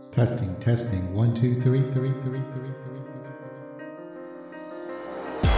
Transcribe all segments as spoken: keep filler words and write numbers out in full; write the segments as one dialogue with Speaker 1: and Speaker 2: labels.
Speaker 1: Testing, testing. One, two, three, three, three, three, three, three.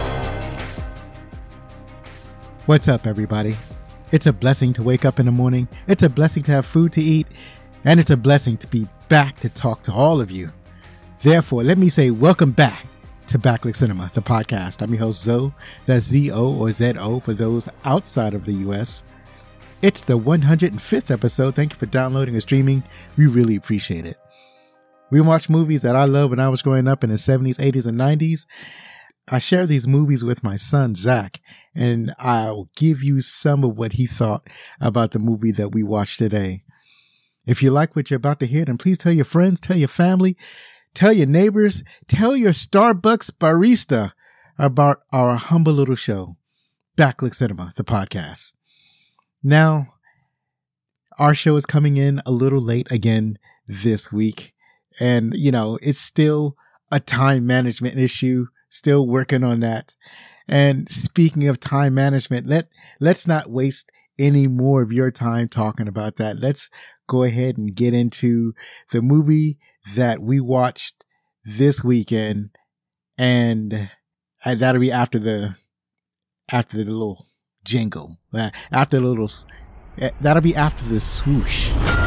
Speaker 1: What's up, everybody? It's a blessing to wake up in the morning. It's a blessing to have food to eat. And it's a blessing to be back to talk to all of you. Therefore, let me say welcome back to Backlit Cinema, the podcast. I'm your host, Zoe. That's Z O or Z O for those outside of the U S. It's the one hundred fifth episode. Thank you for downloading and streaming. We really appreciate it. We watch movies that I loved when I was growing up in the seventies, eighties, and nineties. I share these movies with my son, Zach, and I'll give you some of what he thought about the movie that we watched today. If you like what you're about to hear, then please tell your friends, tell your family, tell your neighbors, tell your Starbucks barista about our humble little show, Backlit Cinema, the podcast. Now, our show is coming in a little late again this week. And, you know, it's still a time management issue, still working on that. And speaking of time management, let, let's not waste any more of your time talking about that. Let's go ahead and get into the movie that we watched this weekend. And that'll be after the, after the little jingle, after the little, that'll be after the swoosh.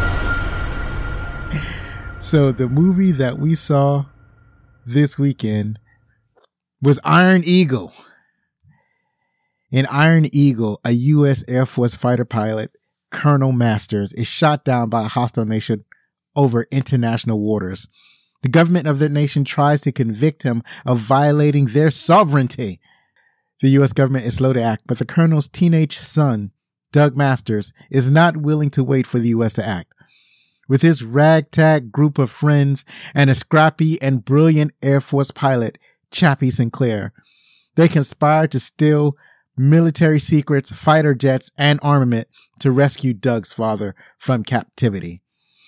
Speaker 1: So the movie that we saw this weekend was Iron Eagle. In Iron Eagle, a U S Air Force fighter pilot, Colonel Masters, is shot down by a hostile nation over international waters. The government of the nation tries to convict him of violating their sovereignty. The U S government is slow to act, but the colonel's teenage son, Doug Masters, is not willing to wait for the U S to act. With his ragtag group of friends and a scrappy and brilliant Air Force pilot, Chappie Sinclair, they conspire to steal military secrets, fighter jets, and armament to rescue Doug's father from captivity.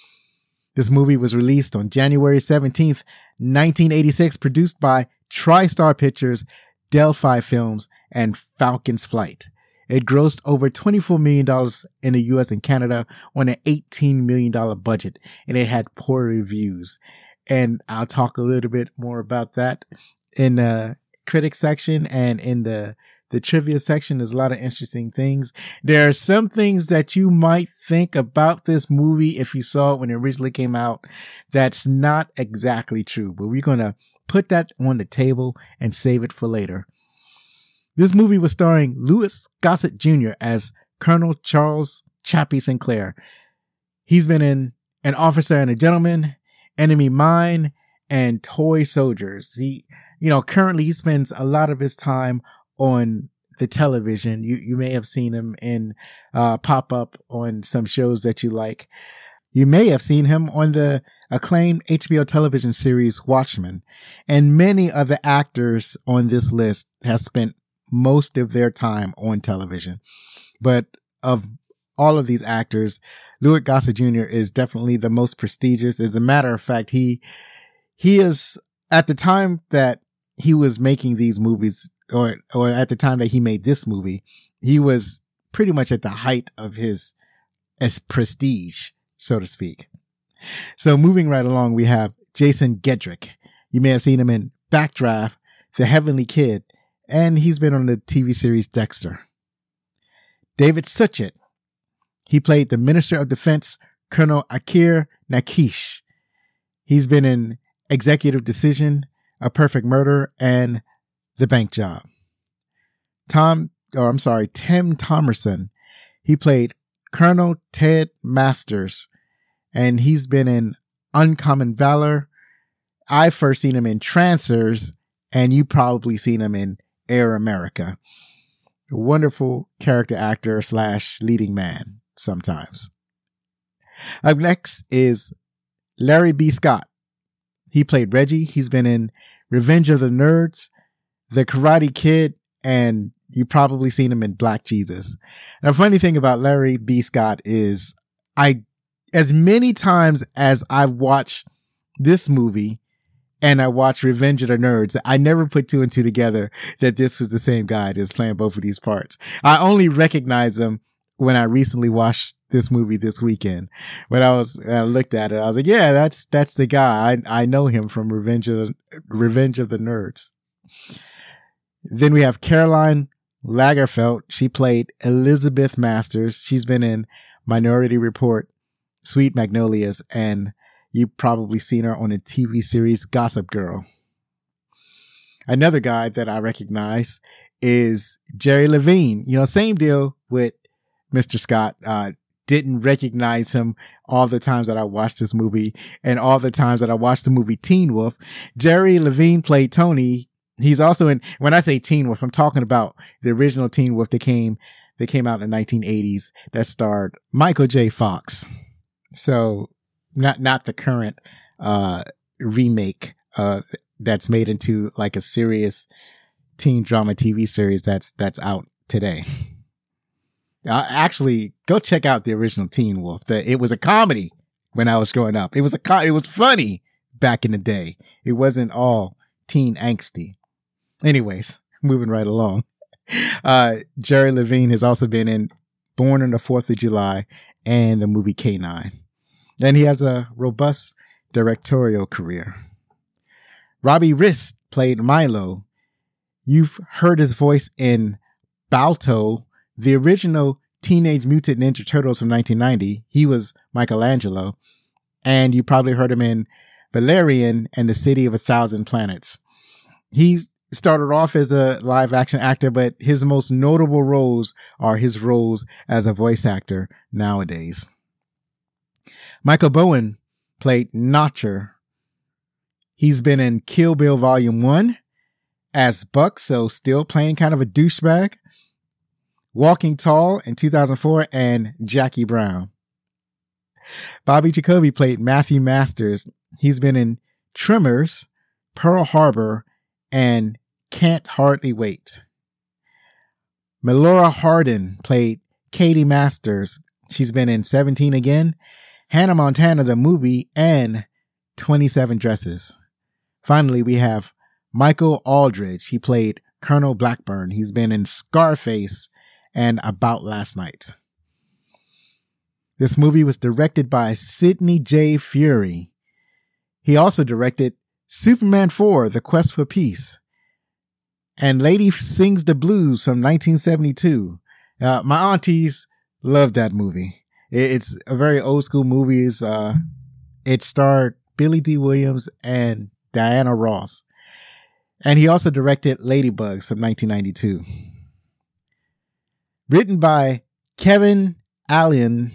Speaker 1: This movie was released on January seventeenth, nineteen eighty-six, produced by TriStar Pictures, Delphi Films, and Falcon's Flight. It grossed over twenty-four million dollars in the U S and Canada on an eighteen million dollars budget, and it had poor reviews. And I'll talk a little bit more about that in the critics section, and in the, the trivia section. There's a lot of interesting things. There are some things that you might think about this movie if you saw it when it originally came out that's not exactly true, but we're going to put that on the table and save it for later. This movie was starring Louis Gossett Junior as Colonel Charles Chappie Sinclair. He's been in An Officer and a Gentleman, Enemy Mine, and Toy Soldiers. He, you know, currently he spends a lot of his time on the television. You you may have seen him in uh, pop up on some shows that you like. You may have seen him on the acclaimed H B O television series Watchmen. And many of the actors on this list have spent most of their time on television. But of all of these actors, Louis Gossett Junior is definitely the most prestigious. As a matter of fact, he he is, at the time that he was making these movies, or or at the time that he made this movie, he was pretty much at the height of his as prestige, so to speak. So moving right along, we have Jason Gedrick. You may have seen him in Backdraft, The Heavenly Kid, and he's been on the T V series Dexter. David Suchet. He played the Minister of Defense, Colonel Akir Nakish. He's been in Executive Decision, A Perfect Murder, and The Bank Job. Tom, or I'm sorry, Tim Thomerson. He played Colonel Ted Masters, and he's been in Uncommon Valor. I first seen him in Trancers, and you probably seen him in Air America. A wonderful character actor slash leading man sometimes. Up next is Larry B. Scott. He played Reggie. He's been in Revenge of the Nerds, The Karate Kid, and you probably seen him in Black Jesus. Now, the funny thing about Larry B. Scott is I, as many times as I've watched this movie and I watched Revenge of the Nerds, I never put two and two together that this was the same guy that's playing both of these parts. I only recognize him when I recently watched this movie this weekend. When I was, when I looked at it, I was like, yeah, that's, that's the guy. I, I know him from Revenge of, Revenge of the Nerds. Then we have Caroline Lagerfeld. She played Elizabeth Masters. She's been in Minority Report, Sweet Magnolias, and you've probably seen her on the T V series Gossip Girl. Another guy that I recognize is Jerry Levine. You know, same deal with Mister Scott. Uh, didn't recognize him all the times that I watched this movie and all the times that I watched the movie Teen Wolf. Jerry Levine played Tony. He's also in, when I say Teen Wolf, I'm talking about the original Teen Wolf that came, that came out in the nineteen eighties that starred Michael J. Fox. So not, not the current, uh, remake, uh, that's made into like a serious teen drama T V series that's, that's out today. Uh, actually, go check out the original Teen Wolf. The, it was a comedy when I was growing up. It was a, co- it was funny back in the day. It wasn't all teen angsty. Anyways, moving right along. Uh, Jerry Levine has also been in Born on the fourth of July and the movie K nine. And he has a robust directorial career. Robbie Rist played Milo. You've heard his voice in Balto, the original Teenage Mutant Ninja Turtles from nineteen ninety. He was Michelangelo. And you probably heard him in Valerian and the City of a Thousand Planets. He started off as a live action actor, but his most notable roles are his roles as a voice actor nowadays. Michael Bowen played Notcher. He's been in Kill Bill Volume one as Buck, so still playing kind of a douchebag. Walking Tall in two thousand four and Jackie Brown. Bobby Jacoby played Matthew Masters. He's been in Tremors, Pearl Harbor, and Can't Hardly Wait. Melora Hardin played Katie Masters. She's been in seventeen Again, Hannah Montana the movie, and twenty-seven Dresses. Finally, we have Michael Aldridge. He played Colonel Blackburn. He's been in Scarface and About Last Night. This movie was directed by Sidney J. Furie. He also directed Superman four, The Quest for Peace, and Lady Sings the Blues from nineteen seventy-two. Uh, my aunties loved that movie. It's a very old school movie. It's, uh, it starred Billy D. Williams and Diana Ross. And he also directed Ladybugs from nineteen ninety-two. Written by Kevin Allen.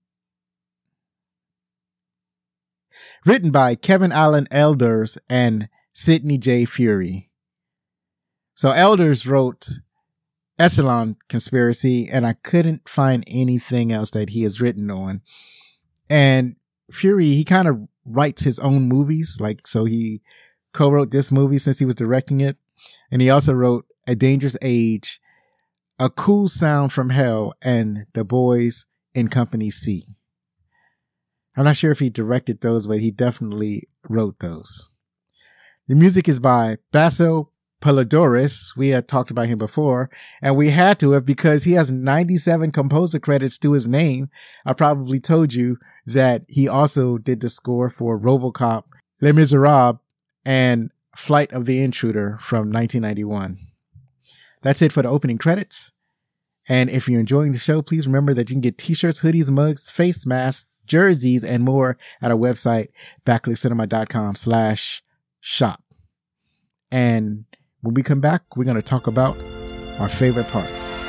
Speaker 1: Written by Kevin Allen Elders and Sidney J. Furie. So Elders wrote Echelon Conspiracy, and I couldn't find anything else that he has written on. And Furie, he kind of writes his own movies. Like, so he co-wrote this movie since he was directing it. And he also wrote A Dangerous Age, A Cool Sound from Hell, and The Boys in Company C. I'm not sure if he directed those, but he definitely wrote those. The music is by Basil Polidorus. We had talked about him before, and we had to have because he has ninety-seven composer credits to his name. I probably told you that he also did the score for RoboCop, Les Miserables, and Flight of the Intruder from nineteen ninety-one. That's it for the opening credits. And if you're enjoying the show, please remember that you can get t-shirts, hoodies, mugs, face masks, jerseys, and more at our website, backclickcinema.com slash shop. And when we come back, we're going to talk about our favorite parts.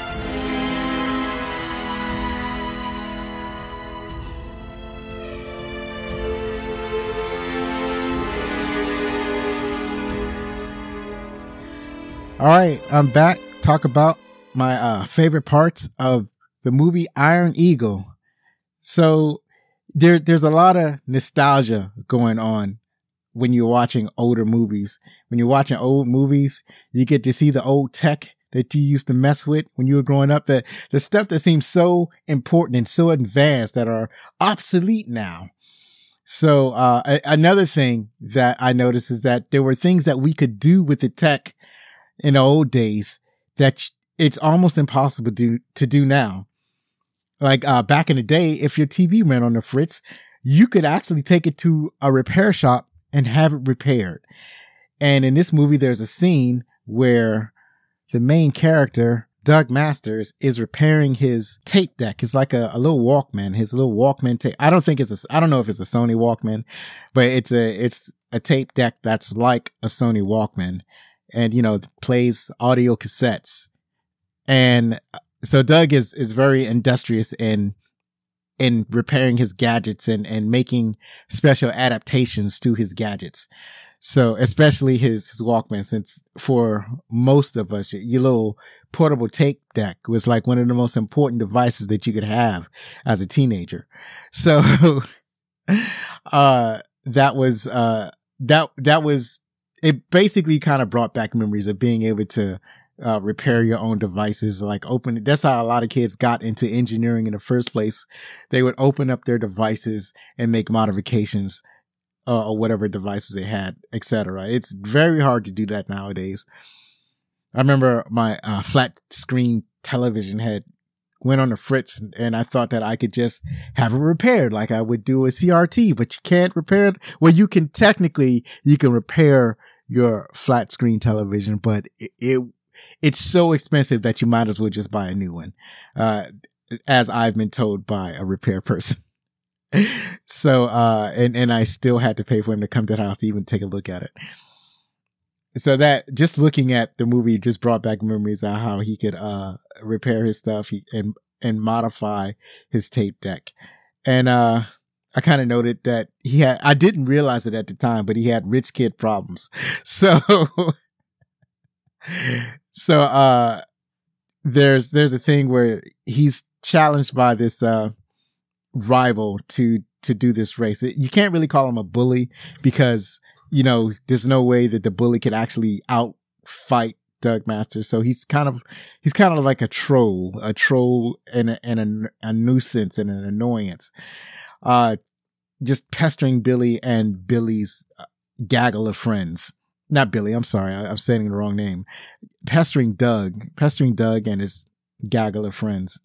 Speaker 1: All right, I'm back. Talk about my uh, favorite parts of the movie Iron Eagle. So there, there's a lot of nostalgia going on when you're watching older movies. When you're watching old movies, you get to see the old tech that you used to mess with when you were growing up. The, the stuff that seems so important and so advanced that are obsolete now. So uh, a- another thing that I noticed is that there were things that we could do with the tech in the old days that it's almost impossible to, to do now. Like uh, back in the day, if your T V ran on the fritz, you could actually take it to a repair shop and have it repaired. And in this movie, there's a scene where the main character, Doug Masters, is repairing his tape deck. It's like a, a little Walkman, his little Walkman tape. I don't think it's a, I don't know if it's a Sony Walkman, but it's a, it's a tape deck that's like a Sony Walkman and, you know, plays audio cassettes. And so Doug is, is very industrious in, in repairing his gadgets and, and making special adaptations to his gadgets. So especially his, his Walkman, since for most of us, your little portable tape deck was like one of the most important devices that you could have as a teenager. So, uh, that was, uh, that, that was, it basically kind of brought back memories of being able to, uh, repair your own devices, like open it. That's how a lot of kids got into engineering in the first place. They would open up their devices and make modifications. Uh, or whatever devices they had, et cetera. It's very hard to do that nowadays. I remember my uh, flat screen television had went on the fritz, and, and I thought that I could just have it repaired like I would do a C R T, but you can't repair it. Well, you can technically, you can repair your flat screen television, but it, it it's so expensive that you might as well just buy a new one, uh, as I've been told by a repair person. So, uh, and, and I still had to pay for him to come to the house to even take a look at it. So that just looking at the movie just brought back memories of how he could, uh, repair his stuff he, and, and modify his tape deck. And, uh, I kind of noted that he had, I didn't realize it at the time, but he had rich kid problems. So, so, uh, there's, there's a thing where he's challenged by this, uh, rival to to do this race. You can't really call him a bully because, you know, there's no way that the bully could actually outfight Doug Masters. So he's kind of he's kind of like a troll, a troll and a, and a, a nuisance and an annoyance. Uh, just pestering Billy and Billy's gaggle of friends. Not Billy, I'm sorry, I, I'm saying the wrong name. Pestering Doug, pestering Doug and his gaggle of friends.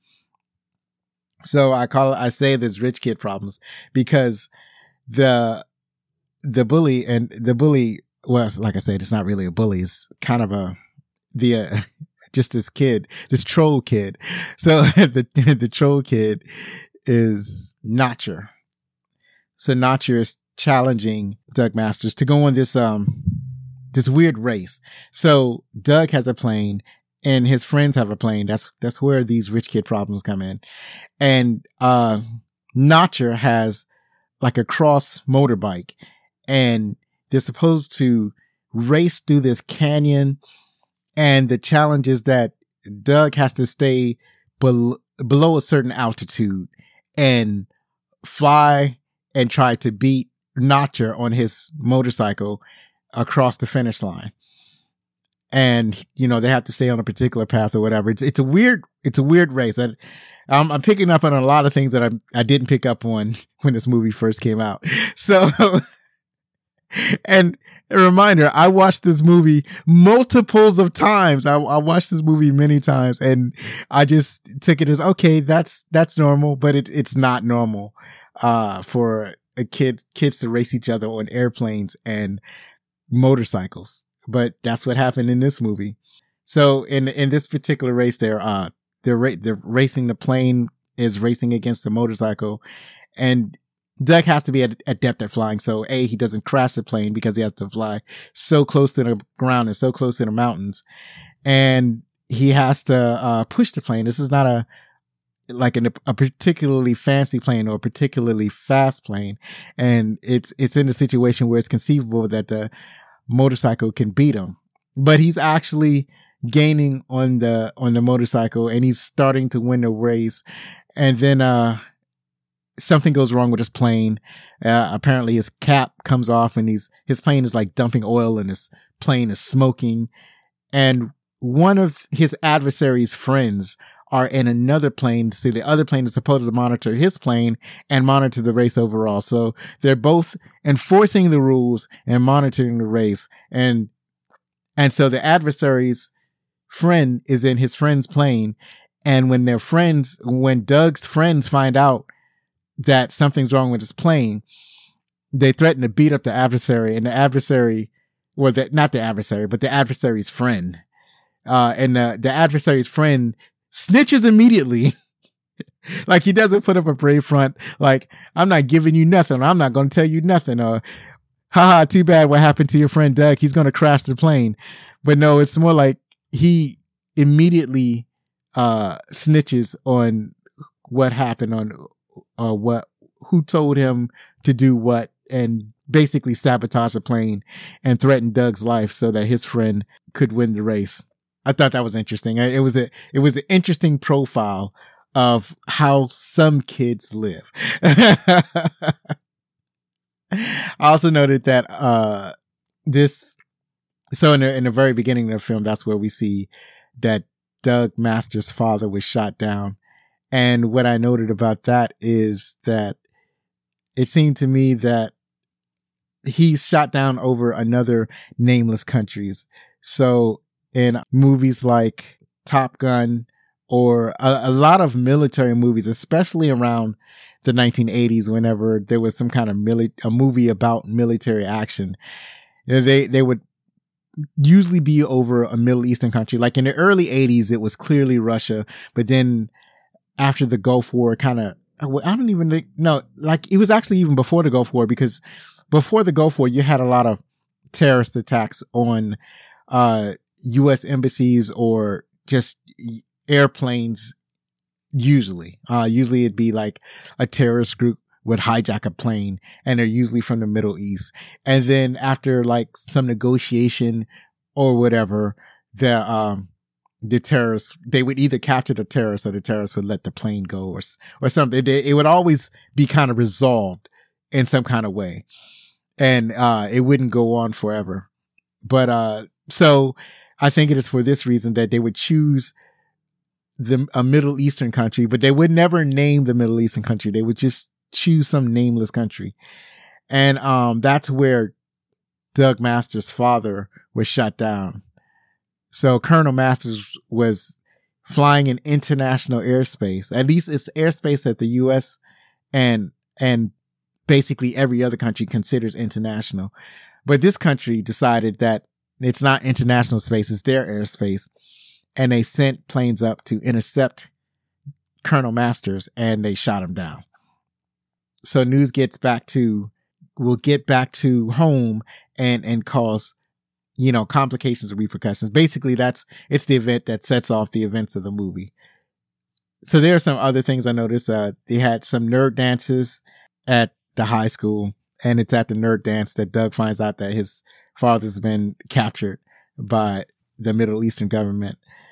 Speaker 1: So I call it, I say there's rich kid problems because the, the bully and the bully, well, like I said, it's not really a bully. It's kind of a, the, uh, just this kid, this troll kid. So the, the troll kid is Notcher. So Notcher is challenging Doug Masters to go on this, um, this weird race. So Doug has a plane. And his friends have a plane. That's, that's where these rich kid problems come in. And, uh, Notcher has like a cross motorbike and they're supposed to race through this canyon. And the challenge is that Doug has to stay bel- below a certain altitude and fly and try to beat Notcher on his motorcycle across the finish line. And, you know, they have to stay on a particular path or whatever. It's, it's a weird, it's a weird race. I, I'm, I'm picking up on a lot of things that I, I didn't pick up on when this movie first came out. So, and a reminder, I watched this movie multiples of times. I, I watched this movie many times and I just took it as, okay, that's, that's normal, but it, it's not normal, uh, for a kid, kids to race each other on airplanes and motorcycles. But that's what happened in this movie. So in in this particular race, they're uh they're ra- they're racing. The plane is racing against the motorcycle, and Doug has to be ad- adept at flying. So A, he doesn't crash the plane because he has to fly so close to the ground and so close to the mountains, and he has to uh push the plane. This is not a like an, a particularly fancy plane or a particularly fast plane, and it's it's in a situation where it's conceivable that the motorcycle can beat him, but he's actually gaining on the on the motorcycle and he's starting to win the race. And then uh something goes wrong with his plane. Uh, apparently his cap comes off and he's his plane is like dumping oil and his plane is smoking. And one of his adversary's friends are in another plane. So the other plane is supposed to monitor his plane and monitor the race overall. So they're both enforcing the rules and monitoring the race. And, and so the adversary's friend is in his friend's plane And when their friends, when Doug's friends find out that something's wrong with his plane, they threaten to beat up the adversary, and the adversary, or the, not the adversary, but the adversary's friend. Uh, and the, the adversary's friend snitches immediately. Like, he doesn't put up a brave front. Like, I'm not giving you nothing. Or, I'm not going to tell you nothing. Or, haha, too bad what happened to your friend Doug. He's going to crash the plane. But no, it's more like he immediately uh, snitches on what happened, on uh, what, who told him to do what, and basically sabotage the plane and threaten Doug's life so that his friend could win the race. I thought that was interesting. It was a, it was an interesting profile of how some kids live. I also noted that, uh, this, so in the, in the very beginning of the film, that's where we see that Doug Master's father was shot down. And what I noted about that is that it seemed to me that he's shot down over another nameless countries. So in movies like Top Gun, or a, a lot of military movies, especially around the nineteen eighties, whenever there was some kind of mili- a movie about military action, they, they would usually be over a Middle Eastern country. Like in the early eighties, it was clearly Russia, but then after the Gulf War, kind of, I don't even think, no, like it was actually even before the Gulf War, because before the Gulf War, you had a lot of terrorist attacks on, uh, U S embassies or just airplanes. Usually, uh, usually it'd be like a terrorist group would hijack a plane, and they're usually from the Middle East. And then after like some negotiation or whatever, the, um, the terrorists, they would either capture the terrorists or the terrorists would let the plane go, or, or something. It, it would always be kind of resolved in some kind of way. And, uh, it wouldn't go on forever. But, uh, so I think it is for this reason that they would choose the, a Middle Eastern country, but they would never name the Middle Eastern country. They would just choose some nameless country. And, um, that's where Doug Masters' father was shot down. So Colonel Masters was flying in international airspace. At least it's airspace that the U S and, and basically every other country considers international. But this country decided that it's not international space, it's their airspace. And they sent planes up to intercept Colonel Masters, and they shot him down. So news gets back to, will get back to home and, and cause, you know, complications or repercussions. Basically, that's, it's the event that sets off the events of the movie. So there are some other things I noticed. Uh, they had some nerd dances at the high school, and it's at the nerd dance that Doug finds out that his father's been captured by the Middle Eastern government.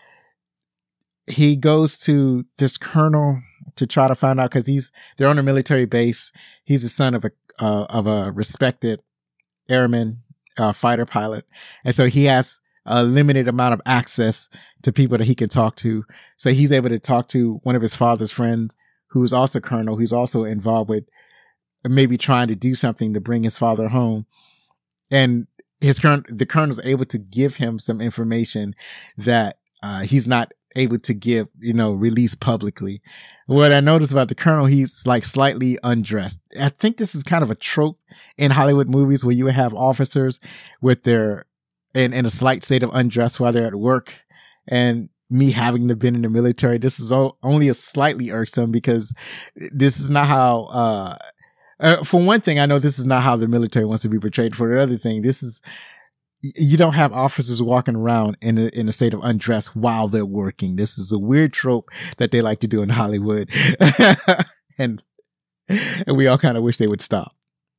Speaker 1: He goes to this colonel to try to find out, because he's, they're on a military base. He's the son of a, uh, of a respected airman, uh, fighter pilot. And so he has a limited amount of access to people that he can talk to. So he's able to talk to one of his father's friends, who's also colonel, who's also involved with maybe trying to do something to bring his father home. And his current, the colonel's able to give him some information that, uh, he's not able to give, you know, release publicly. What I noticed about the colonel, he's like slightly undressed. I think this is kind of a trope in Hollywood movies where you have officers with their, in, in a slight state of undress while they're at work. And me having to been in the military, this is o- only a slightly irksome, because this is not how, uh, uh, for one thing, I know this is not how the military wants to be portrayed. For the other thing, this is, you don't have officers walking around in a, in a state of undress while they're working. This is a weird trope that they like to do in Hollywood. and, and we all kind of wish they would stop.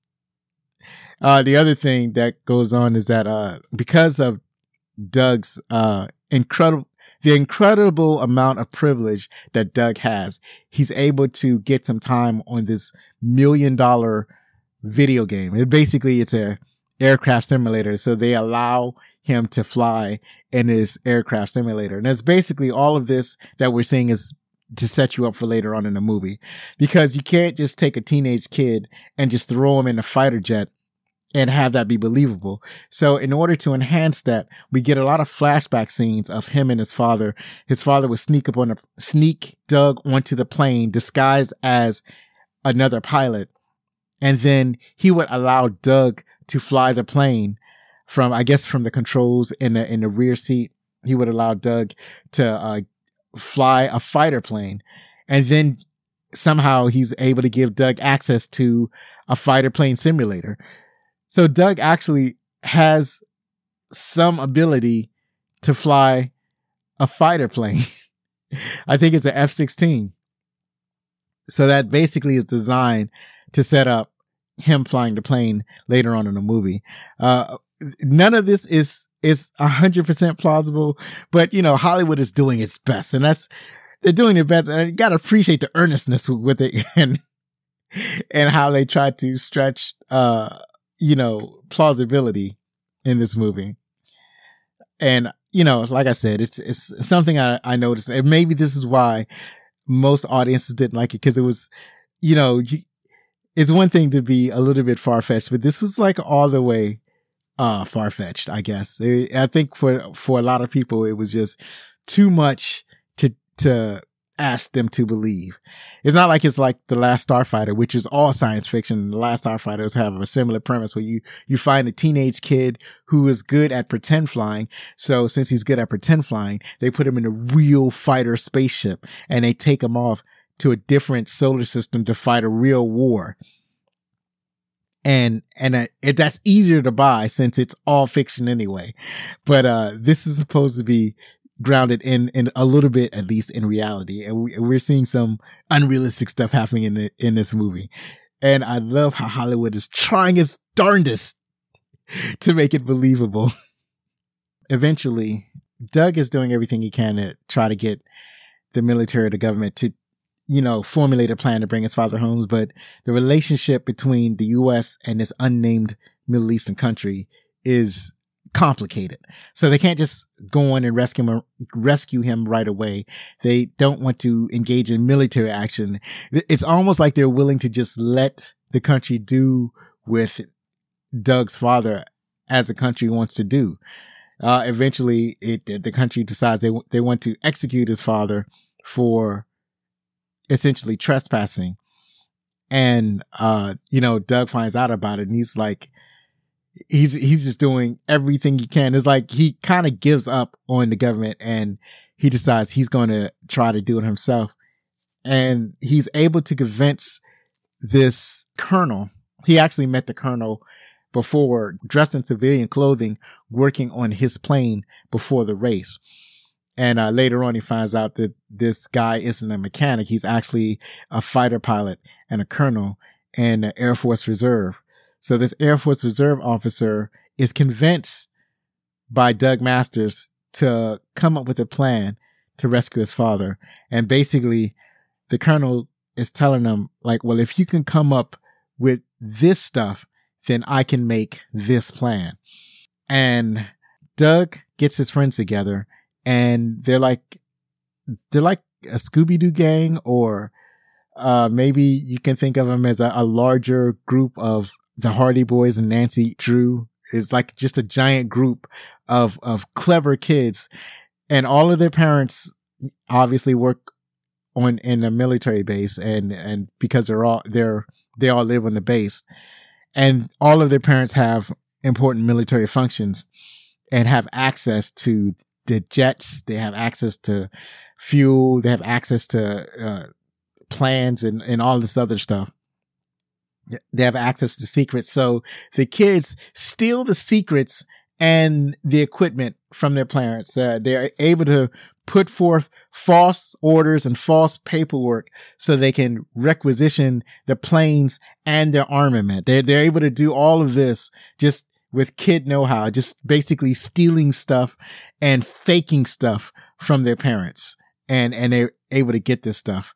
Speaker 1: Uh, the other thing that goes on is that, uh, because of Doug's, uh, incredible, the incredible amount of privilege that Doug has, he's able to get some time on this million dollar video game. It basically, it's a aircraft simulator. So they allow him to fly in his aircraft simulator. And that's basically all of this that we're seeing is to set you up for later on in the movie, because you can't just take a teenage kid and just throw him in a fighter jet and have that be believable. So in order to enhance that, we get a lot of flashback scenes of him and his father. His father would sneak up on a sneak Doug onto the plane disguised as another pilot. And then he would allow Doug to fly the plane from, I guess, from the controls in the, in the rear seat. He would allow Doug to uh, fly a fighter plane. And then somehow he's able to give Doug access to a fighter plane simulator. So Doug actually has some ability to fly a fighter plane. I think it's an F sixteen. So that basically is designed to set up him flying the plane later on in the movie. Uh, none of this is, is a hundred percent plausible, but you know, Hollywood is doing its best, and that's, they're doing their best. And you got to appreciate the earnestness with it and, and how they try to stretch, uh, you know, plausibility in this movie. And, you know, like I said, it's, it's something I, I noticed, and maybe this is why most audiences didn't like it, because it was, you know, you, it's one thing to be a little bit far-fetched, but this was like all the way uh, far-fetched, I guess. It, I think for, for a lot of people, it was just too much to, to ask them to believe. It's not like it's like The Last Starfighter, which is all science fiction. The Last Starfighters have a similar premise where you, you find a teenage kid who is good at pretend flying. So since he's good at pretend flying, they put him in a real fighter spaceship and they take him off to a different solar system to fight a real war. And, and uh, it, that's easier to buy since it's all fiction anyway. But, uh, this is supposed to be grounded in, in a little bit, at least in reality. And we, we're seeing some unrealistic stuff happening in the, in this movie. And I love how Hollywood is trying its darndest to make it believable. Eventually, Doug is doing everything he can to try to get the military or the government to, you know, formulate a plan to bring his father home. But the relationship between the U S and this unnamed Middle Eastern country is complicated. So they can't just go on and rescue him, rescue him right away. They don't want to engage in military action. It's almost like they're willing to just let the country do with Doug's father as the country wants to do. Uh, eventually it, the country decides they, they want to execute his father for essentially trespassing. And, uh, you know, Doug finds out about it and he's like, he's, he's just doing everything he can. It's like he kind of gives up on the government and he decides he's going to try to do it himself. And he's able to convince this colonel. He actually met the colonel before, dressed in civilian clothing, working on his plane before the race. And uh, later on, he finds out that this guy isn't a mechanic. He's actually a fighter pilot and a colonel in the Air Force Reserve. So this Air Force Reserve officer is convinced by Doug Masters to come up with a plan to rescue his father. And basically, the colonel is telling him, like, well, if you can come up with this stuff, then I can make this plan. And Doug gets his friends together. And they're like, they're like a Scooby-Doo gang, or uh, maybe you can think of them as a, a larger group of the Hardy Boys and Nancy Drew. It's like just a giant group of, of clever kids. And all of their parents obviously work on in a military base, and, and because they're all, they're, they all live on the base. And all of their parents have important military functions and have access to the jets. They have access to fuel. They have access to uh, plans and, and all this other stuff. They have access to secrets. So the kids steal the secrets and the equipment from their parents. Uh, they're able to put forth false orders and false paperwork so they can requisition the planes and their armament. They're, they're able to do all of this just with kid know-how, just basically stealing stuff and faking stuff from their parents. And, and they're able to get this stuff.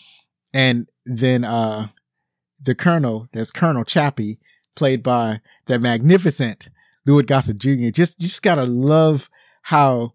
Speaker 1: And then, uh, the colonel, there's Colonel Chappie, played by the magnificent Louis Gossett Junior Just, you just gotta love how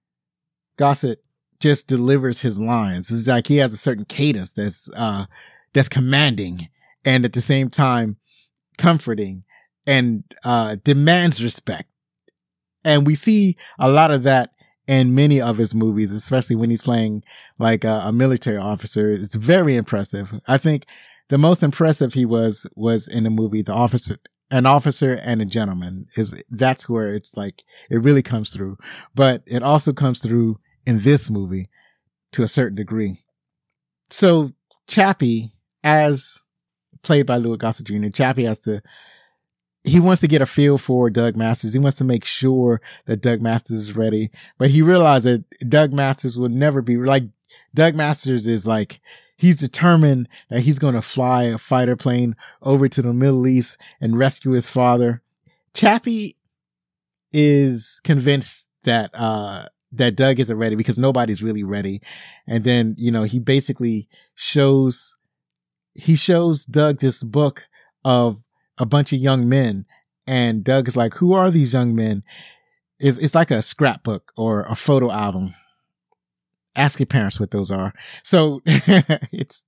Speaker 1: Gossett just delivers his lines. It's like he has a certain cadence that's, uh, that's commanding and at the same time comforting. and uh, demands respect. And we see a lot of that in many of his movies, especially when he's playing like a, a military officer. It's very impressive. I think the most impressive he was was in the movie The Officer, An Officer and a Gentleman. Is that's where it's like it really comes through. But it also comes through in this movie to a certain degree. So Chappie, as played by Louis Gossett Junior, Chappie has to he wants to get a feel for Doug Masters. He wants to make sure that Doug Masters is ready, but he realized that Doug Masters will never be like Doug Masters is like, he's determined that he's going to fly a fighter plane over to the Middle East and rescue his father. Chappie is convinced that, uh, that Doug isn't ready because nobody's really ready. And then, you know, he basically shows, he shows Doug this book of a bunch of young men, and Doug is like, who are these young men? It's, it's like a scrapbook or a photo album. Ask your parents what those are. So it's,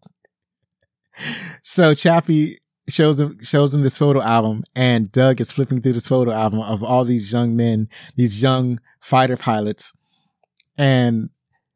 Speaker 1: so Chappie shows him, shows him this photo album, and Doug is flipping through this photo album of all these young men, these young fighter pilots. And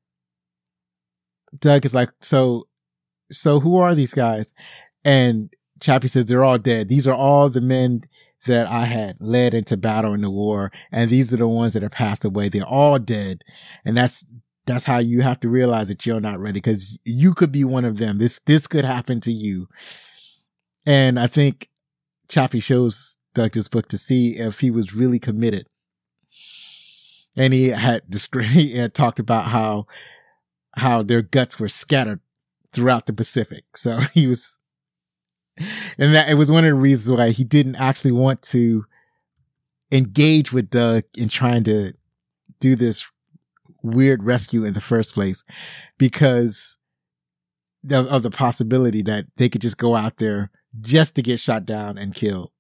Speaker 1: Doug is like, so, so who are these guys? And Chappie says, they're all dead. These are all the men that I had led into battle in the war. And these are the ones that have passed away. They're all dead. And that's, that's how you have to realize that you're not ready, because you could be one of them. This, this could happen to you. And I think Chappie shows Doug this book to see if he was really committed. And he had, he had talked about how, how their guts were scattered throughout the Pacific. So he was, and that it was one of the reasons why he didn't actually want to engage with Doug in trying to do this weird rescue in the first place, because of, of the possibility that they could just go out there just to get shot down and killed.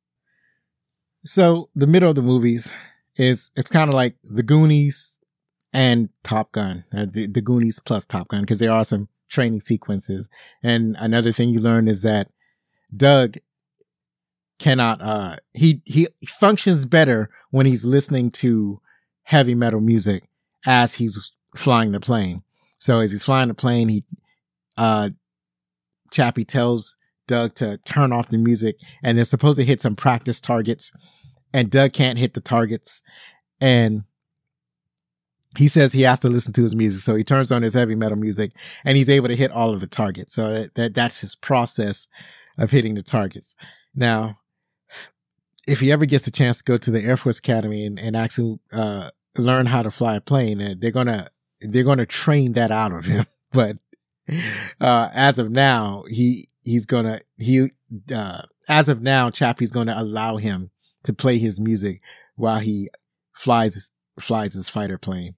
Speaker 1: So the middle of the movies is, it's kind of like The Goonies and Top Gun, uh, the, the Goonies plus Top Gun, because there are some training sequences. And another thing you learn is that Doug cannot, uh, he, he functions better when he's listening to heavy metal music as he's flying the plane. So as he's flying the plane, he, uh, Chappie tells Doug to turn off the music, and they're supposed to hit some practice targets, and Doug can't hit the targets. And he says he has to listen to his music. So he turns on his heavy metal music, and he's able to hit all of the targets. So that, that that's his process of hitting the targets. Now, if he ever gets a chance to go to the Air Force Academy and, and actually, uh, learn how to fly a plane, uh, they're going to, they're going to train that out of him. But, uh, as of now, he, he's going to, he, uh, as of now, Chappie's going to allow him to play his music while he flies, flies his fighter plane.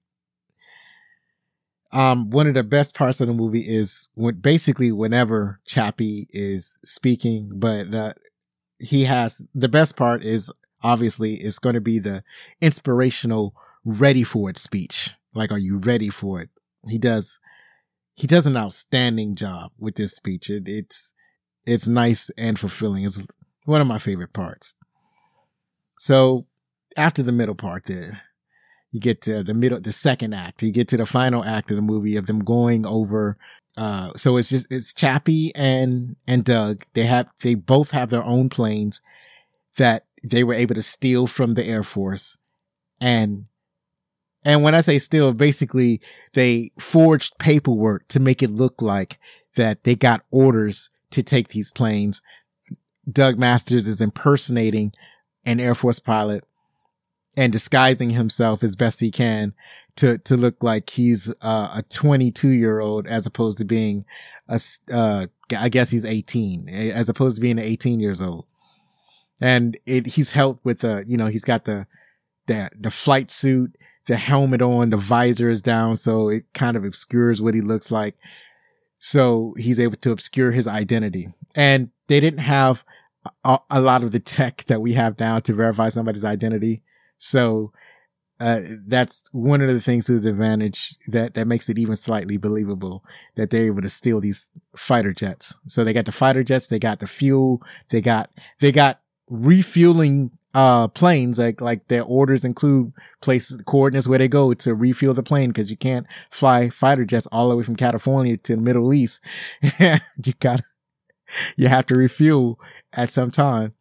Speaker 1: Um, one of the best parts of the movie is when basically whenever Chappie is speaking, but, uh, he has, the best part is obviously it's going to be the inspirational ready for it speech. Like, are you ready for it? He does, he does an outstanding job with this speech. It, it's, it's nice and fulfilling. It's one of my favorite parts. So after the middle part there, you get to the middle, the second act. You get to the final act of the movie of them going over. Uh, so it's just, it's Chappie and, and Doug. They have, they both have their own planes that they were able to steal from the Air Force. And, and when I say steal, basically they forged paperwork to make it look like that they got orders to take these planes. Doug Masters is impersonating an Air Force pilot and disguising himself as best he can to, to look like he's uh, a twenty-two year old as opposed to being a, uh, I guess he's eighteen, as opposed to being eighteen years old. And it, he's helped with the, you know, he's got the, the, the flight suit, the helmet on, the visor is down. So it kind of obscures what he looks like. So he's able to obscure his identity. And they didn't have a, a lot of the tech that we have now to verify somebody's identity. So, uh, that's one of the things to his advantage that, that makes it even slightly believable that they're able to steal these fighter jets. So they got the fighter jets, they got the fuel, they got, they got refueling uh planes, like like their orders include places, coordinates where they go to refuel the plane, because you can't fly fighter jets all the way from California to the Middle East. you got you have to refuel at some time.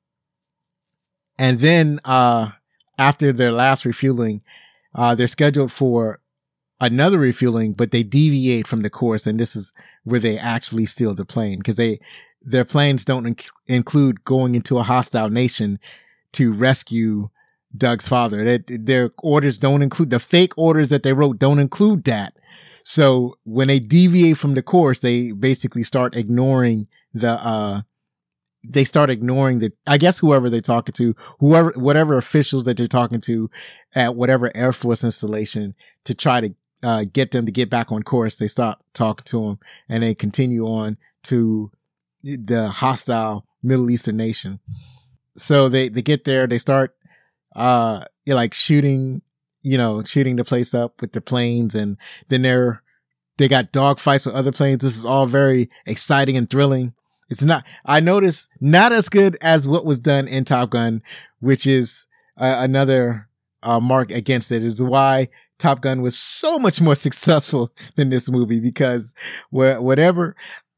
Speaker 1: And then uh after their last refueling, uh they're scheduled for another refueling, but they deviate from the course, and this is where they actually steal the plane, because they their planes don't inc- include going into a hostile nation to rescue Doug's father. They, their orders don't include, the fake orders that they wrote don't include that. So when they deviate from the course, they basically start ignoring the, uh, they start ignoring the, I guess whoever they're talking to, whoever, whatever officials that they're talking to at whatever Air Force installation to try to, uh, get them to get back on course. They stop talking to them and they continue on to the hostile Middle Eastern nation. So they, they get there, they start, uh, you know, like shooting, you know, shooting the place up with the planes. And then they're, they got dogfights with other planes. This is all very exciting and thrilling. It's not, I noticed, not as good as what was done in Top Gun, which is uh, another uh, mark against it, is why Top Gun was so much more successful than this movie, because wh- whatever,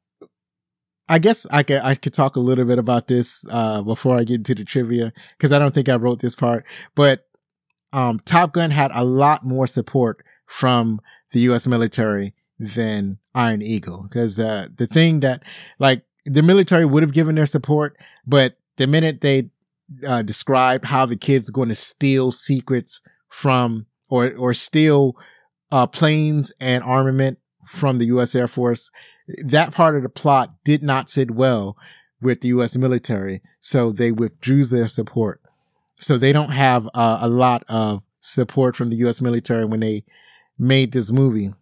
Speaker 1: I guess I could, I could talk a little bit about this, uh, before I get into the trivia, because I don't think I wrote this part, but, um, Top Gun had a lot more support from the U S military than Iron Eagle, because the, the thing that, like, the military would have given their support, but the minute they, uh, described how the kids are going to steal secrets from, or, or steal, uh, planes and armament from the U S Air Force, that part of the plot did not sit well with the U S military. So they withdrew their support. So they don't have uh, a lot of support from the U S military when they made this movie.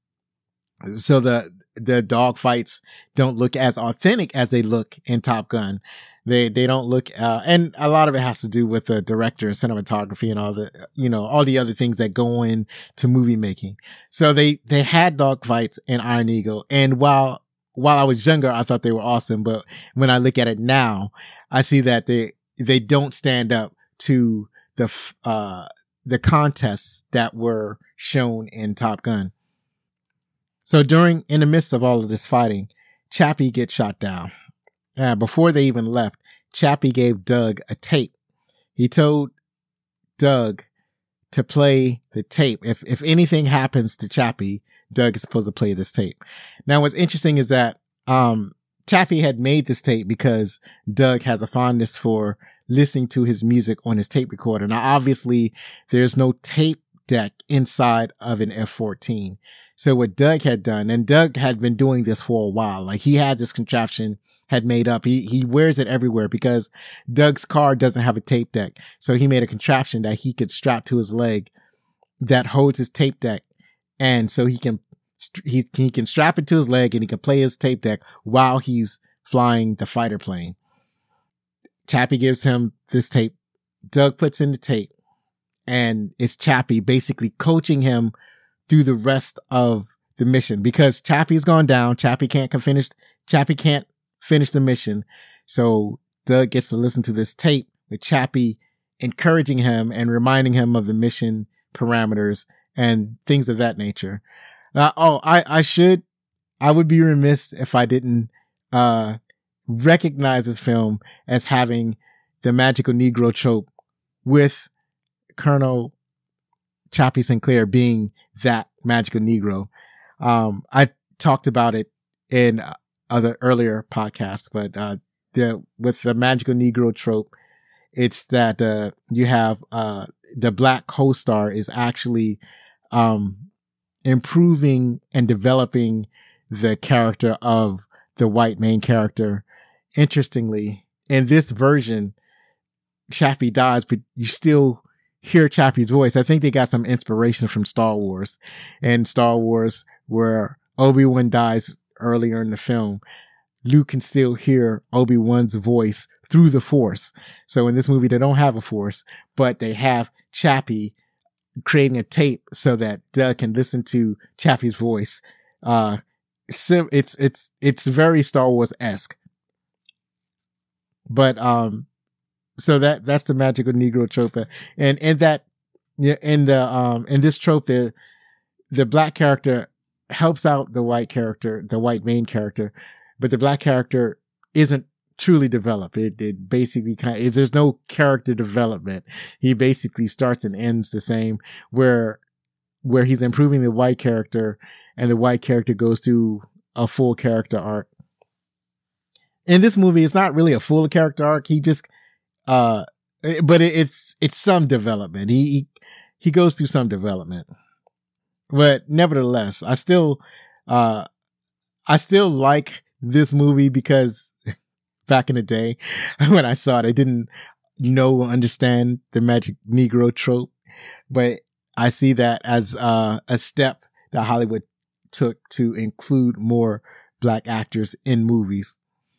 Speaker 1: So the, the dog fights don't look as authentic as they look in Top Gun. They, they don't look, uh, and a lot of it has to do with the director and cinematography and all the, you know, all the other things that go into movie making. So they, they had dog fights in Iron Eagle. And while, while I was younger, I thought they were awesome. But when I look at it now, I see that they, they don't stand up to the, uh, the contests that were shown in Top Gun. So during, in the midst of all of this fighting, Chappie gets shot down. Uh, before they even left, Chappie gave Doug a tape. He told Doug to play the tape. If, if anything happens to Chappie, Doug is supposed to play this tape. Now, what's interesting is that, um, Chappie had made this tape because Doug has a fondness for listening to his music on his tape recorder. Now, obviously, there's no tape deck inside of an F fourteen. So what Doug had done, and Doug had been doing this for a while, like he had this contraption had made up. He, he wears it everywhere because Doug's car doesn't have a tape deck. So he made a contraption that he could strap to his leg that holds his tape deck. And so he can, he, he can strap it to his leg and he can play his tape deck while he's flying the fighter plane. Chappie gives him this tape. Doug puts in the tape, and it's Chappie basically coaching him through the rest of the mission, because Chappie's gone down. Chappie can't finish, Chappie can't finish the mission. So Doug gets to listen to this tape with Chappie encouraging him and reminding him of the mission parameters and things of that nature. Uh, oh, I, I should, I would be remiss if I didn't, uh, recognize this film as having the magical Negro trope, with Colonel Chappie Sinclair being that magical Negro. Um, I talked about it in other earlier podcasts, but, uh, the, with the magical Negro trope, it's that, uh, you have, uh, the black co-star is actually, um, improving and developing the character of the white main character. Interestingly, in this version, Chappie dies, but you still hear Chappie's voice. I think they got some inspiration from Star Wars. And Star Wars, where Obi-Wan dies earlier in the film, Luke can still hear Obi-Wan's voice through the Force. So in this movie, they don't have a Force, but they have Chappie creating a tape so that Doug can listen to Chappie's voice. Uh, it's, it's, it's very Star Wars-esque. But, um, so that that's the magical Negro trope, and and that yeah, in the um in this trope, the the black character helps out the white character, the white main character, but the black character isn't truly developed. It it basically kind of, there's no character development. He basically starts and ends the same, where where he's improving the white character, and the white character goes through a full character arc. In this movie, it's not really a full character arc. He just, uh, but it, it's it's some development. He, he he goes through some development, but nevertheless, I still, uh, I still like this movie because back in the day when I saw it, I didn't know or understand the magic Negro trope, but I see that as uh, a step that Hollywood took to include more black actors in movies.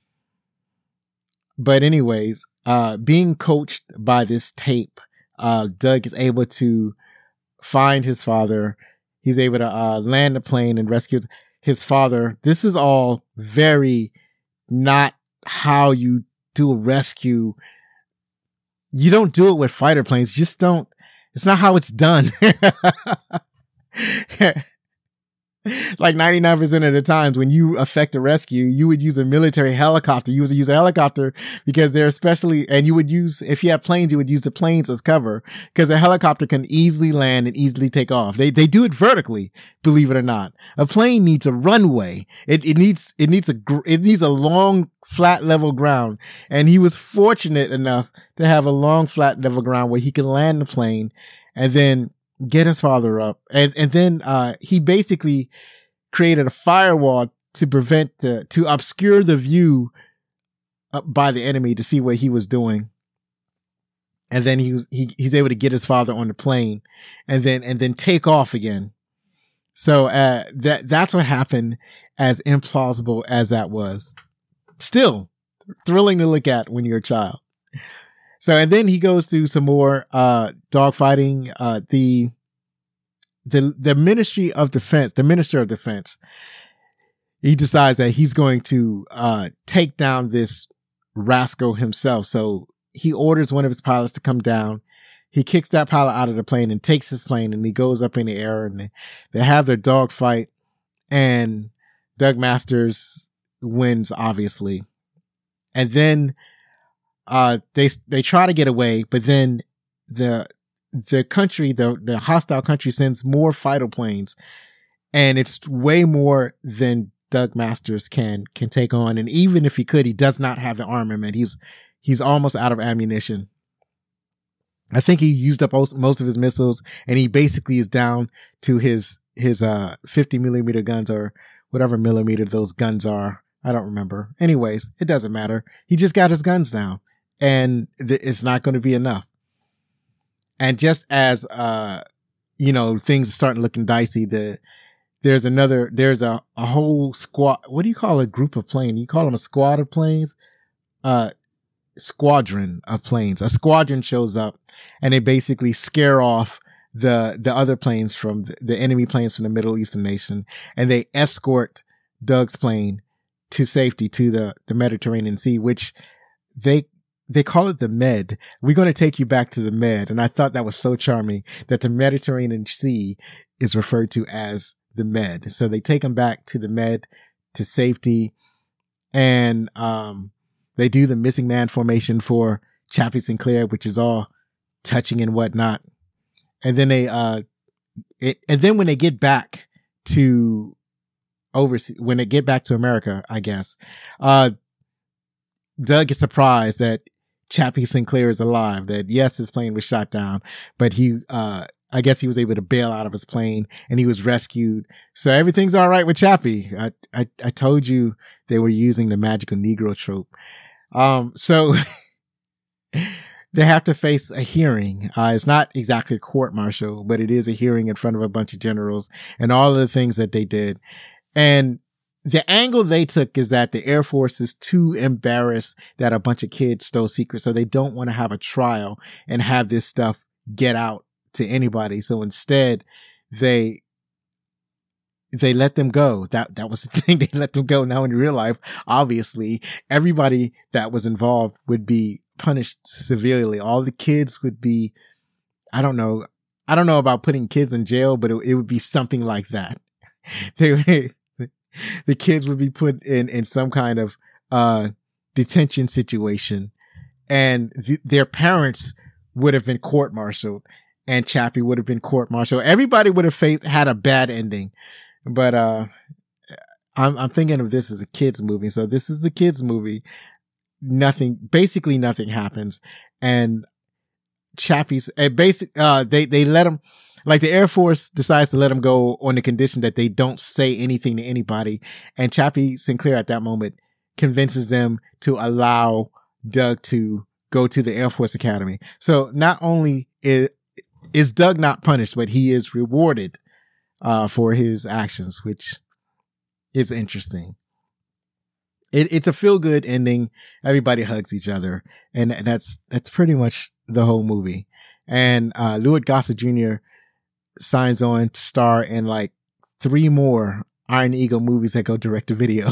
Speaker 1: But anyways, uh, being coached by this tape, uh, Doug is able to find his father. He's able to uh, land the plane and rescue his father. This is all very not how you do a rescue. You don't do it with fighter planes. Just don't. It's not how it's done. Like ninety-nine percent of the times when you effect a rescue, you would use a military helicopter. You would use a helicopter because they're especially, and you would use, if you have planes, you would use the planes as cover because a helicopter can easily land and easily take off. They, they do it vertically, believe it or not. A plane needs a runway. It, it needs, it needs a, it needs a long, flat level ground. And he was fortunate enough to have a long, flat level ground where he could land the plane and then get his father up. And, and then, uh, he basically created a firewall to prevent the, to obscure the view up by the enemy to see what he was doing. And then he was, he, he's able to get his father on the plane and then, and then take off again. So, uh, that, that's what happened, as implausible as that was. Still thrilling to look at when you're a child. So, and then he goes through some more, uh, dogfighting, uh, the, the, the Ministry of Defense, the Minister of Defense, he decides that he's going to, uh, take down this rascal himself. So he orders one of his pilots to come down. He kicks that pilot out of the plane and takes his plane, and he goes up in the air, and they, they have their dogfight, and Doug Masters wins, obviously. And then, Uh, they, they try to get away, but then the, the country, the, the hostile country sends more fighter planes, and it's way more than Doug Masters can, can take on. And even if he could, he does not have the armament. He's, he's almost out of ammunition. I think he used up most, most of his missiles, and he basically is down to his, his, uh, fifty millimeter guns, or whatever millimeter those guns are. I don't remember. Anyways, it doesn't matter. He just got his guns down. And th- it's not going to be enough. And just as, uh, you know, things are starting looking dicey, the, there's another, there's a, a whole squad. What do you call a group of planes? You call them a squad of planes? Uh, squadron of planes. A squadron shows up, and they basically scare off the, the other planes from the, the enemy planes from the Middle Eastern nation. And they escort Doug's plane to safety to the, the Mediterranean Sea, which they, They call it the Med. We're going to take you back to the Med. And I thought that was so charming that the Mediterranean Sea is referred to as the Med. So they take him back to the Med, to safety. And, um, they do the missing man formation for Chappie Sinclair, which is all touching and whatnot. And then they, uh, it, and then when they get back to overseas, when they get back to America, I guess, uh, Doug is surprised that Chappie Sinclair is alive, that yes, his plane was shot down, but he, uh, I guess he was able to bail out of his plane and he was rescued. So everything's all right with Chappie. I, I, I told you they were using the magical Negro trope. Um, so they have to face a hearing. Uh, it's not exactly a court martial, but it is a hearing in front of a bunch of generals and all of the things that they did. And the angle they took is that the Air Force is too embarrassed that a bunch of kids stole secrets. So they don't want to have a trial and have this stuff get out to anybody. So instead they, they let them go. That, that was the thing. They let them go. Now in real life, obviously everybody that was involved would be punished severely. All the kids would be, I don't know, I don't know about putting kids in jail, but it, it would be something like that. They, the kids would be put in, in some kind of uh, detention situation, and th- their parents would have been court-martialed, and Chappie would have been court-martialed. Everybody would have faced, had a bad ending, but uh, I'm, I'm thinking of this as a kids movie. So this is the kids movie. Nothing, basically nothing happens, and Chappie's uh, basic. Uh, they they let him, like the Air Force decides to let him go on the condition that they don't say anything to anybody, and Chappie Sinclair at that moment convinces them to allow Doug to go to the Air Force Academy. So not only is is Doug not punished, but he is rewarded uh, for his actions, which is interesting. It, it's a feel good ending. Everybody hugs each other, and that's that's pretty much the whole movie. And uh, Louis Gossett Junior signs on to star in like three more Iron Eagle movies that go direct to video.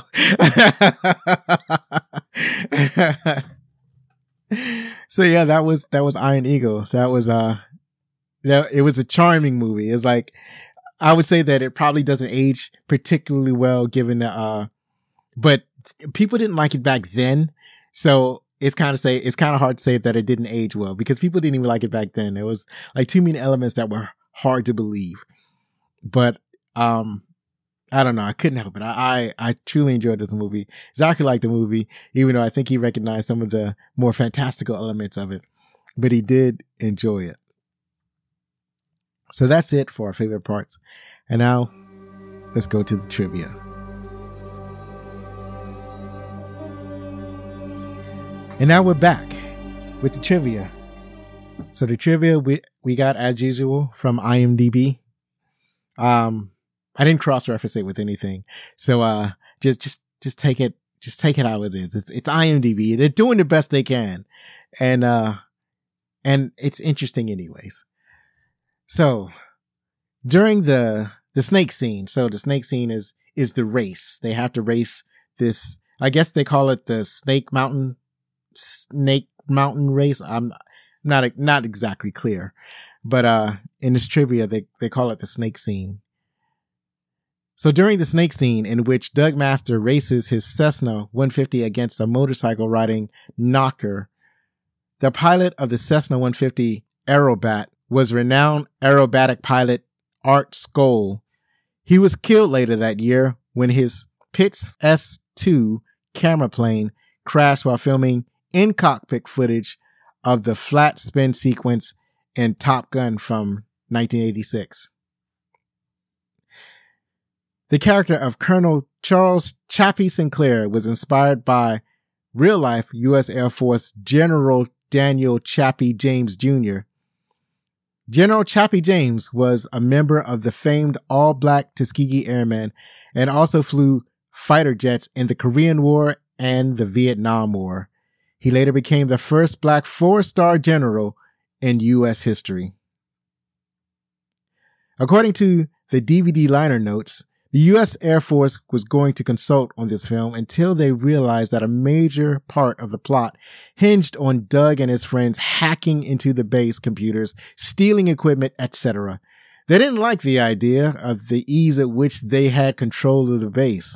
Speaker 1: So yeah, that was that was Iron Eagle. That was uh, that it was a charming movie. It's like, I would say that it probably doesn't age particularly well, given the uh, but people didn't like it back then, so it's kind of say it's kind of hard to say that it didn't age well, because people didn't even like it back then. It was like too many elements that were hard to believe. But um, I don't know. I couldn't help it. I I, I truly enjoyed this movie. Zachary liked the movie, even though I think he recognized some of the more fantastical elements of it, but he did enjoy it. So that's it for our favorite parts. And now let's go to the trivia. And now we're back with the trivia. So the trivia we, we got, as usual, from IMDb. Um, I didn't cross-reference it with anything. So uh, just just just take it just take it how it is. It's it's IMDb. They're doing the best they can. And uh and it's interesting anyways. So during the the snake scene, so the snake scene is is the race. They have to race this, I guess they call it the Snake Mountain Snake Mountain race. I'm not not exactly clear, but uh, in this trivia, they they call it the snake scene. So during the snake scene, in which Doug Master races his Cessna one fifty against a motorcycle riding knocker, the pilot of the Cessna one fifty Aerobat was renowned aerobatic pilot Art Skoll. He was killed later that year when his Pitts S two camera plane crashed while filming in-cockpit footage of the flat spin sequence in Top Gun from nineteen eighty-six. The character of Colonel Charles Chappie Sinclair was inspired by real-life U S Air Force General Daniel Chappie James Junior General Chappie James was a member of the famed all-black Tuskegee Airmen and also flew fighter jets in the Korean War and the Vietnam War. He later became the first black four-star general in U S history. According to the D V D liner notes, the U S Air Force was going to consult on this film until they realized that a major part of the plot hinged on Doug and his friends hacking into the base computers, stealing equipment, et cetera. They didn't like the idea of the ease at which they had control of the base.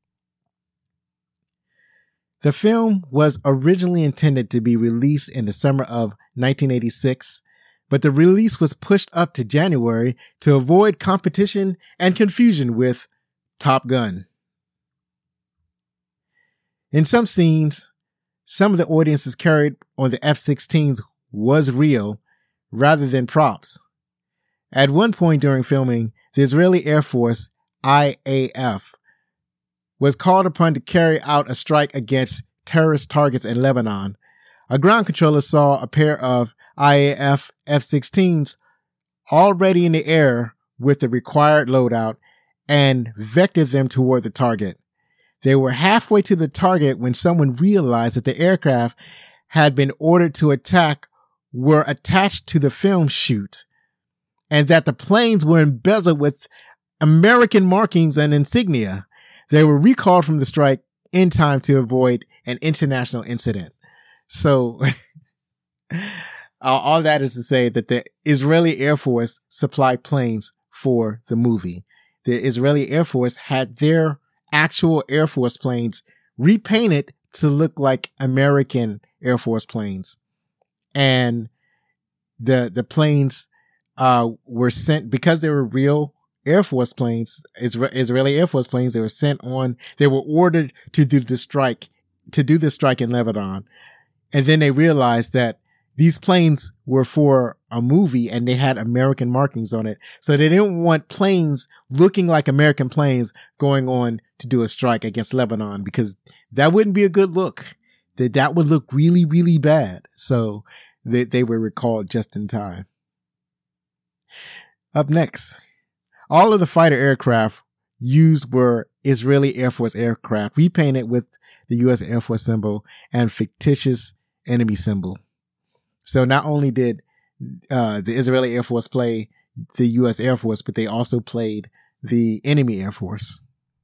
Speaker 1: The film was originally intended to be released in the summer of nineteen eighty-six, but the release was pushed up to January to avoid competition and confusion with Top Gun. In some scenes, some of the audiences carried on the F sixteens was real rather than props. At one point during filming, the Israeli Air Force, I A F, was called upon to carry out a strike against terrorist targets in Lebanon. A ground controller saw a pair of I A F F sixteens already in the air with the required loadout and vectored them toward the target. They were halfway to the target when someone realized that the aircraft had been ordered to attack were attached to the film shoot, and that the planes were embezzled with American markings and insignia. They were recalled from the strike in time to avoid an international incident. So all that is to say that the Israeli Air Force supplied planes for the movie. The Israeli Air Force had their actual Air Force planes repainted to look like American Air Force planes. And the the planes uh, were sent, because they were real Air Force planes, Isra- Israeli Air Force planes, they were sent on, they were ordered to do the strike, to do the strike in Lebanon. And then they realized that these planes were for a movie and they had American markings on it. So they didn't want planes looking like American planes going on to do a strike against Lebanon, because that wouldn't be a good look. That that would look really, really bad. So they, they were recalled just in time. Up next, all of the fighter aircraft used were Israeli Air Force aircraft, repainted with the U S Air Force symbol and fictitious enemy symbol. So not only did uh, the Israeli Air Force play the U S Air Force, but they also played the enemy Air Force.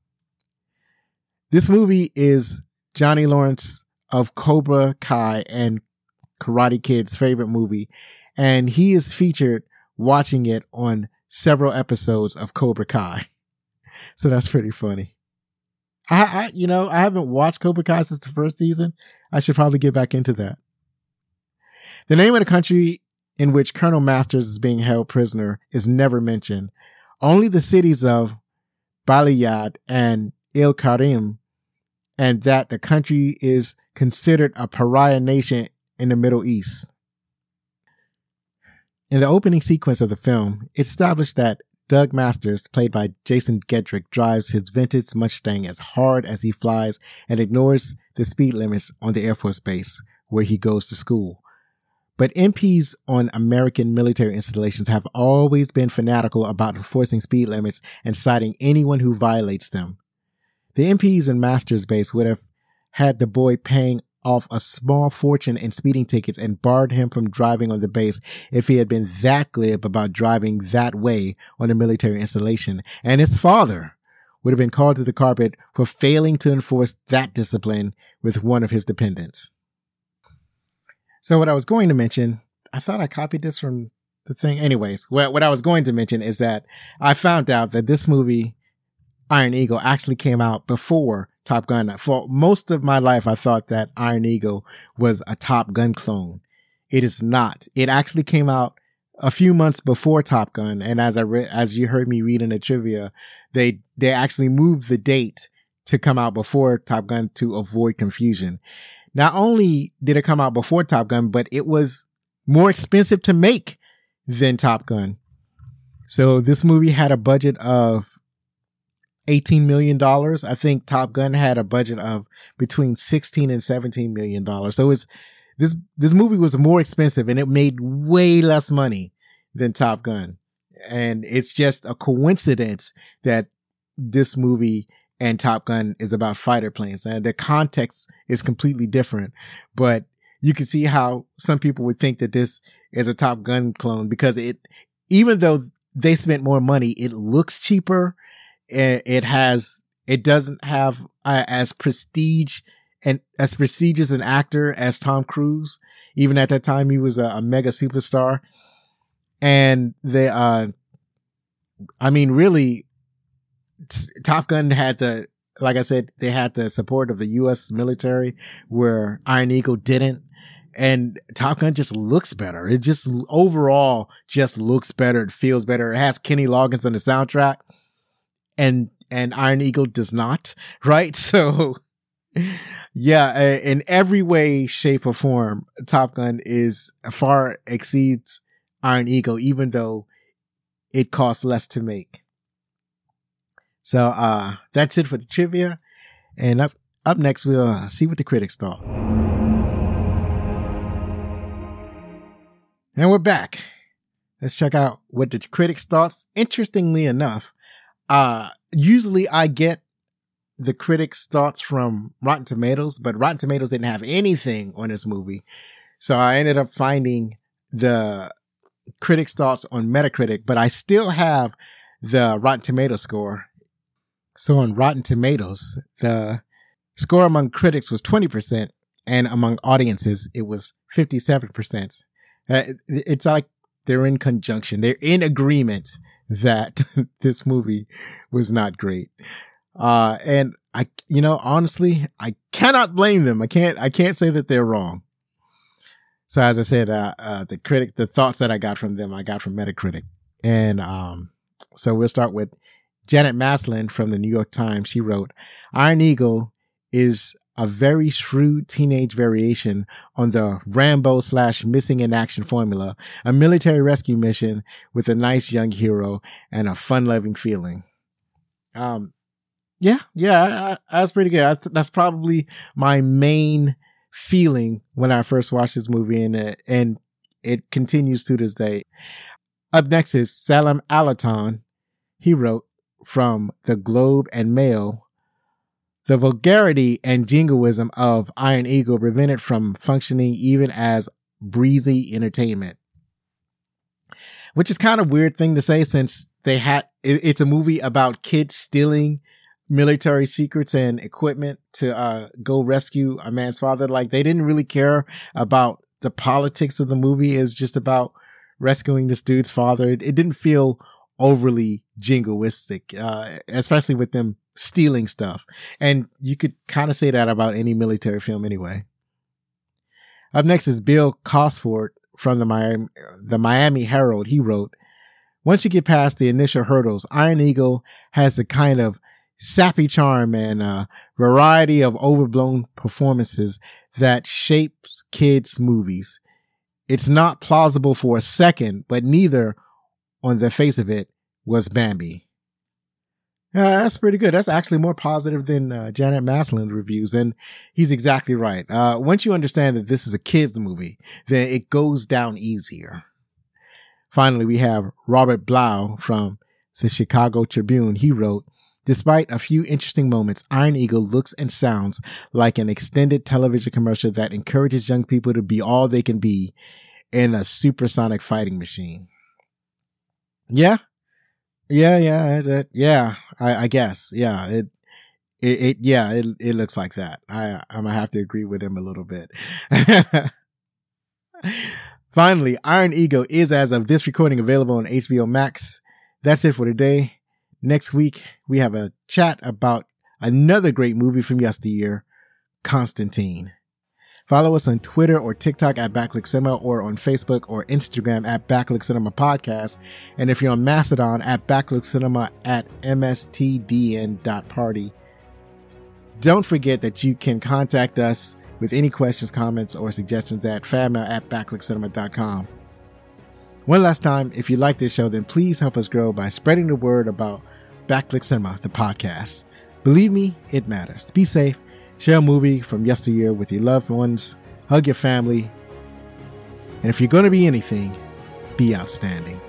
Speaker 1: This movie is Johnny Lawrence of Cobra Kai and Karate Kid's favorite movie, and he is featured watching it on several episodes of Cobra Kai. So that's pretty funny. I, I, you know, I haven't watched Cobra Kai since the first season. I should probably get back into that. The name of the country in which Colonel Masters is being held prisoner is never mentioned. Only the cities of Baliyad and Il Karim, and that the country is considered a pariah nation in the Middle East. In the opening sequence of the film, it's established that Doug Masters, played by Jason Gedrick, drives his vintage Mustang as hard as he flies and ignores the speed limits on the Air Force Base where he goes to school. But M Ps on American military installations have always been fanatical about enforcing speed limits and citing anyone who violates them. The M Ps in Masters Base would have had the boy paying off a small fortune in speeding tickets and barred him from driving on the base if he had been that glib about driving that way on a military installation. And his father would have been called to the carpet for failing to enforce that discipline with one of his dependents. So what I was going to mention, I thought I copied this from the thing. Anyways, what, what I was going to mention is that I found out that this movie, Iron Eagle, actually came out before Top Gun. For most of my life, I thought that Iron Eagle was a Top Gun clone. It is not. It actually came out a few months before Top Gun. And as I re- as you heard me read in the trivia, they, they actually moved the date to come out before Top Gun to avoid confusion. Not only did it come out before Top Gun, but it was more expensive to make than Top Gun. So this movie had a budget of eighteen million dollars. I think Top Gun had a budget of between sixteen and seventeen million dollars. So it's, this, this movie was more expensive and it made way less money than Top Gun. And it's just a coincidence that this movie and Top Gun is about fighter planes, and the context is completely different. But you can see how some people would think that this is a Top Gun clone, because it, even though they spent more money, it looks cheaper. It, it has, it doesn't have uh, as prestige and as prestigious an actor as Tom Cruise. Even at that time, he was a, a mega superstar. And they, uh, I mean, really, Top Gun had the, like I said, they had the support of the U S military, where Iron Eagle didn't. And Top Gun just looks better. It just overall just looks better. It feels better. It has Kenny Loggins on the soundtrack, and, and Iron Eagle does not, right? So yeah, in every way, shape or form, Top Gun is far exceeds Iron Eagle, even though it costs less to make. So, uh, that's it for the trivia. And up, up next, we'll uh, see what the critics thought. And we're back. Let's check out what the critics thought. Interestingly enough, uh, usually I get the critics' thoughts from Rotten Tomatoes, but Rotten Tomatoes didn't have anything on this movie. So I ended up finding the critics' thoughts on Metacritic, but I still have the Rotten Tomatoes score. So on Rotten Tomatoes, the score among critics was twenty percent and among audiences, it was fifty-seven percent. Uh, it's like they're in conjunction. They're in agreement that this movie was not great. Uh, and I, you know, honestly, I cannot blame them. I can't, I can't say that they're wrong. So as I said, uh, uh, the critic, the thoughts that I got from them, I got from Metacritic. And, um, so we'll start with Janet Maslin from the New York Times. She wrote, Iron Eagle is a very shrewd teenage variation on the Rambo slash missing in action formula, a military rescue mission with a nice young hero and a fun loving feeling. Um, yeah, yeah, I, I, that's pretty good. I, that's probably my main feeling when I first watched this movie, and uh, and it continues to this day. Up next is Salam Alaton. He wrote from the Globe and Mail, the vulgarity and jingoism of Iron Eagle prevented from functioning even as breezy entertainment. Which is kind of a weird thing to say, since they had, it, it's a movie about kids stealing military secrets and equipment to uh, go rescue a man's father. Like, they didn't really care about the politics of the movie. It's just about rescuing this dude's father. It, it didn't feel overly jingoistic, uh, especially with them stealing stuff. And you could kind of say that about any military film anyway. Up next is Bill Cosford from the Miami, the Miami Herald. He wrote, once you get past the initial hurdles, Iron Eagle has the kind of sappy charm and uh, variety of overblown performances that shapes kids' movies. It's not plausible for a second, but neither, on the face of it, was Bambi. Uh, that's pretty good. That's actually more positive than uh, Janet Maslin's reviews, and he's exactly right. Uh, once you understand that this is a kids' movie, then it goes down easier. Finally, we have Robert Blau from the Chicago Tribune. He wrote, despite a few interesting moments, Iron Eagle looks and sounds like an extended television commercial that encourages young people to be all they can be in a supersonic fighting machine. Yeah. Yeah, yeah, that, yeah, I, I guess. Yeah, it, it, it, yeah, it, it looks like that. I, I'm gonna have to agree with him a little bit. Finally, Iron Eagle is, as of this recording, available on H B O Max. That's it for today. Next week, we have a chat about another great movie from yesteryear, Constantine. Follow us on Twitter or TikTok at Backlick Cinema, or on Facebook or Instagram at Backlick Cinema Podcast. And if you're on Mastodon, at Backlick Cinema at M S T D N dot party. Don't forget that you can contact us with any questions, comments, or suggestions at fanmail at backlick cinema dot com. One last time, if you like this show, then please help us grow by spreading the word about Backlick Cinema, the podcast. Believe me, it matters. Be safe. Share a movie from yesteryear with your loved ones. Hug your family. And if you're going to be anything, be outstanding.